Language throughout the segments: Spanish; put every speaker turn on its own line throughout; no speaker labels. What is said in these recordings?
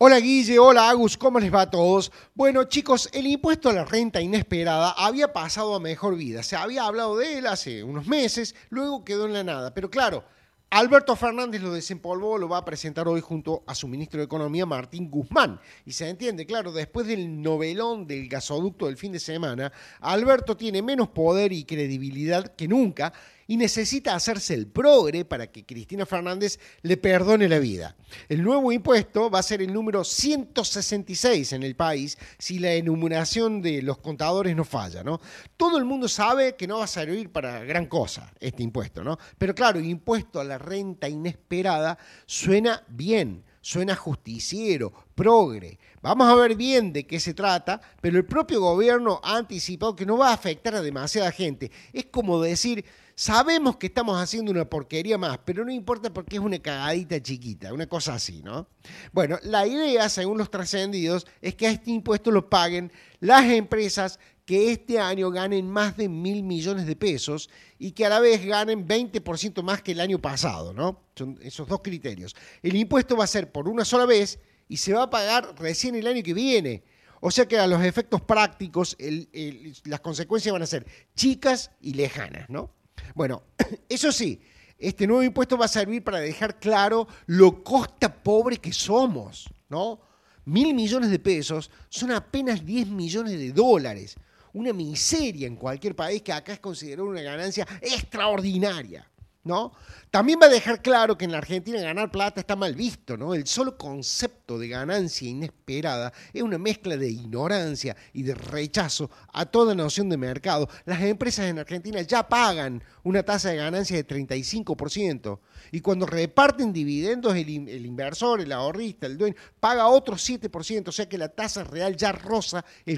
Hola Guille, hola Agus, ¿cómo les va a todos? Bueno chicos, el impuesto a la renta inesperada había pasado a mejor vida. Se había hablado de él hace unos meses, luego quedó en la nada. Pero claro, Alberto Fernández lo desempolvó, lo va a presentar hoy junto a su ministro de Economía, Martín Guzmán. Y se entiende, claro, después del novelón del gasoducto del fin de semana, Alberto tiene menos poder y credibilidad que nunca y necesita hacerse el progre para que Cristina Fernández le perdone la vida. El nuevo impuesto va a ser el número 166 en el país si la enumeración de los contadores no falla, ¿no? Todo el mundo sabe que no va a servir para gran cosa este impuesto, ¿no? Pero claro, impuesto a la renta inesperada suena bien. Suena justiciero, progre. Vamos a ver bien de qué se trata, pero el propio gobierno ha anticipado que no va a afectar a demasiada gente. Es como decir, sabemos que estamos haciendo una porquería más, pero no importa porque es una cagadita chiquita, una cosa así, ¿no? Bueno, la idea, según los trascendidos, es que a este impuesto lo paguen las empresas que este año ganen más de 1.000 millones de pesos y que a la vez ganen 20% más que el año pasado, ¿no? Son esos dos criterios. El impuesto va a ser por una sola vez y se va a pagar recién el año que viene. O sea que a los efectos prácticos las consecuencias van a ser chicas y lejanas, ¿no? Bueno, eso sí, este nuevo impuesto va a servir para dejar claro lo costa pobre que somos, ¿no? 1.000 millones de pesos son apenas 10 millones de dólares. Una miseria en cualquier país que acá es considerado una ganancia extraordinaria, ¿no? También va a dejar claro que en la Argentina ganar plata está mal visto, ¿no? El solo concepto de ganancia inesperada es una mezcla de ignorancia y de rechazo a toda noción de mercado. Las empresas en Argentina ya pagan una tasa de ganancia de 35% y cuando reparten dividendos el inversor, el ahorrista, el dueño, paga otro 7%, o sea que la tasa real ya roza el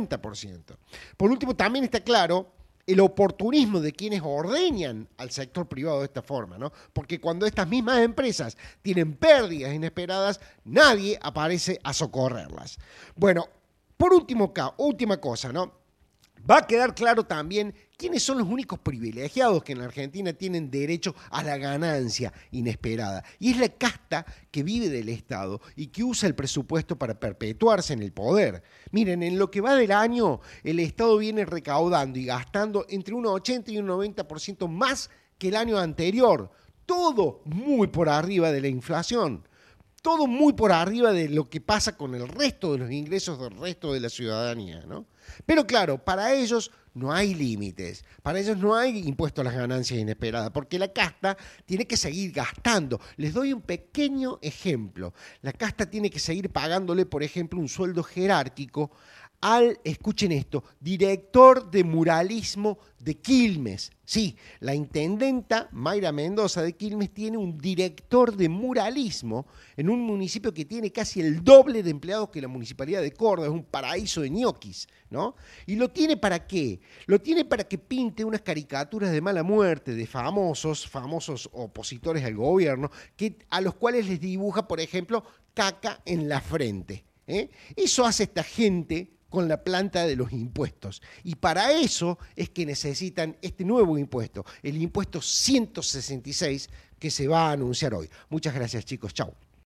40%. Por último, también está claro el oportunismo de quienes ordeñan al sector privado de esta forma, ¿no? Porque cuando estas mismas empresas tienen pérdidas inesperadas, nadie aparece a socorrerlas. Bueno, por última cosa, ¿no? Va a quedar claro también quiénes son los únicos privilegiados que en la Argentina tienen derecho a la ganancia inesperada. Y es la casta que vive del Estado y que usa el presupuesto para perpetuarse en el poder. Miren, en lo que va del año, el Estado viene recaudando y gastando entre un 80 y un 90% más que el año anterior. Todo muy por arriba de la inflación. Todo muy por arriba de lo que pasa con el resto de los ingresos del resto de la ciudadanía, ¿no? Pero claro, para ellos no hay límites, para ellos no hay impuesto a las ganancias inesperadas, porque la casta tiene que seguir gastando. Les doy un pequeño ejemplo. La casta tiene que seguir pagándole, por ejemplo, un sueldo jerárquico al, escuchen esto, director de muralismo de Quilmes. Sí, la intendenta Mayra Mendoza de Quilmes tiene un director de muralismo en un municipio que tiene casi el doble de empleados que la Municipalidad de Córdoba, es un paraíso de ñoquis, ¿no? ¿Y lo tiene para qué? Lo tiene para que pinte unas caricaturas de mala muerte de famosos opositores al gobierno, a los cuales les dibuja, por ejemplo, caca en la frente. Eso hace esta gente con la planta de los impuestos. Y para eso es que necesitan este nuevo impuesto, el impuesto 166 que se va a anunciar hoy. Muchas gracias, chicos. Chau.